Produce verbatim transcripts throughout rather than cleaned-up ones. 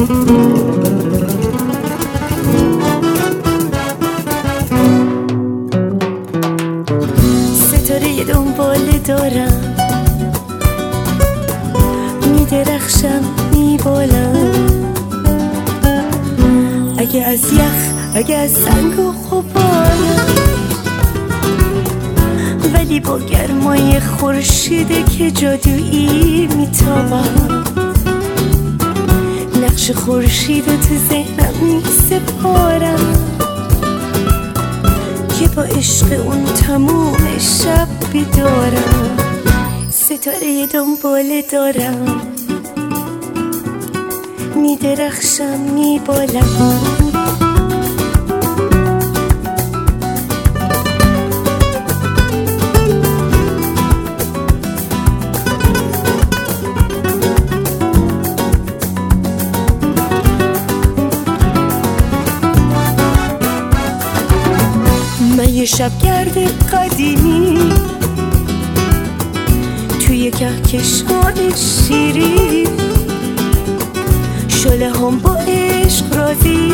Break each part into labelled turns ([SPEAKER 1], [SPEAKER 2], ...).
[SPEAKER 1] ستاره دنبال دارم، میدرخشم میبالم. اگه از یخ، اگه از سنگ و غبارم، ولی با گرمای خورشیده که جادویی میتابم. نقش خورشید رو تو ذهنم میسپارم که با عشق اون تموم شب بیدارم. ستاره دنبال دارم، میدرخشم میبالم. من یه شبگرد قدیمی توی کهکشان شیری، شعله هم با عشق رازی،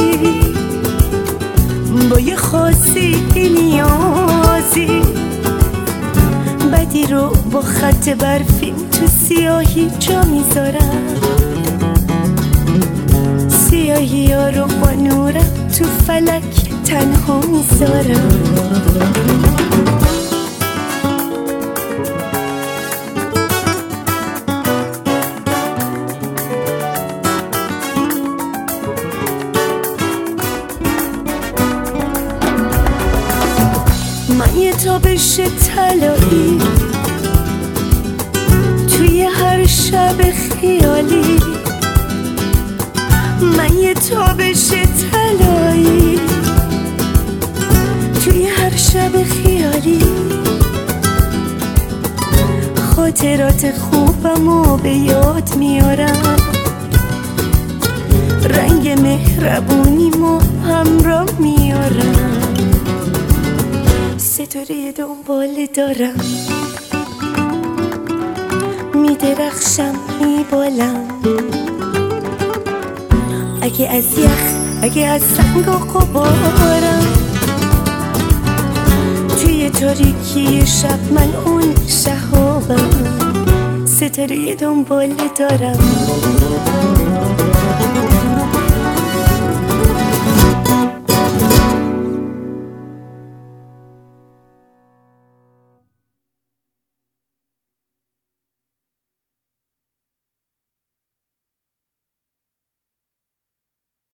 [SPEAKER 1] با یه خاصی نیازی. بدی رو با خط برفیم تو سیاهی جا میذارم، سیاهی ها رو با نورم تو فلک تنها میذارم. من یه تابش طلایی توی هر شب خیالی، من یه تابش طلایی توی هر شب خیالی. خاطرات خوبمو به یاد میارم، رنگ مهربونیمو همراه میارم. ستاره دنبال دارم، میدرخشم میبالم. اگه از یخ، اگه از سنگ و غبارم، توی تاریکی شب من اون شهابم. ستاره دنبال دارم.